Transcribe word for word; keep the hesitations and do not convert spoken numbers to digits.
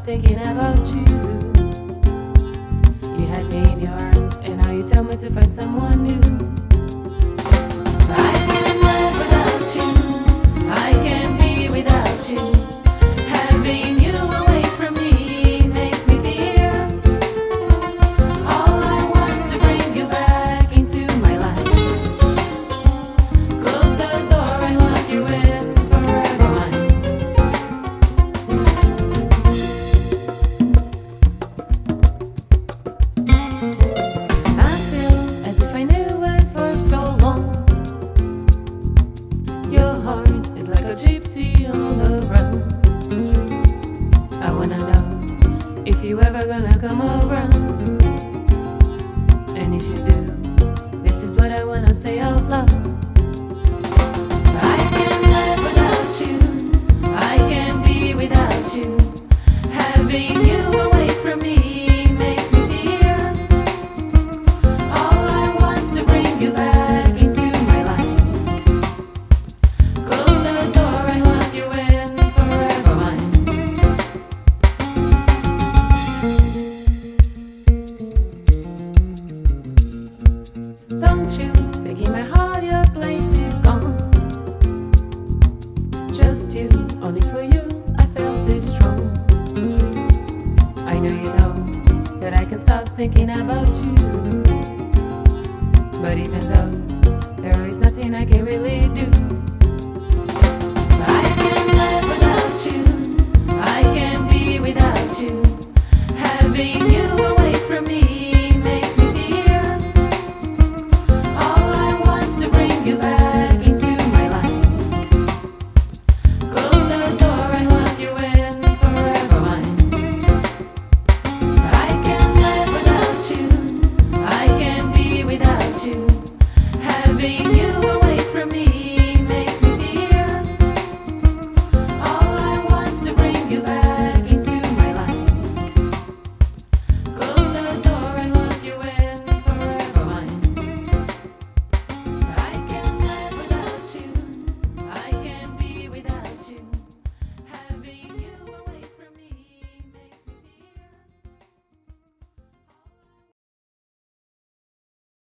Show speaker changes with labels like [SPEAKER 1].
[SPEAKER 1] thinking about you. You had me in your arms, and now you tell me to find someone new. I can't live without you. I can't be without you. Having you away from me makes me tear. All I want is to bring you back into my life. Close the door and lock you in, forever mine. I feel as if I knew it for so long. Your heart is like a gypsy on the run. I wanna know if you ever gonna come around. And if you do, this is what I wanna say out loud. I can't live without you. I can't be without you. Having you away from me makes me tear. All I want is to bring you back into my life. Close the door and lock you in, forever mine. Don't you think in my heart your place is gone? Just you, only for you, I felt this strong. I know you know that I can stop thinking about you. But even though there is nothing I can really do,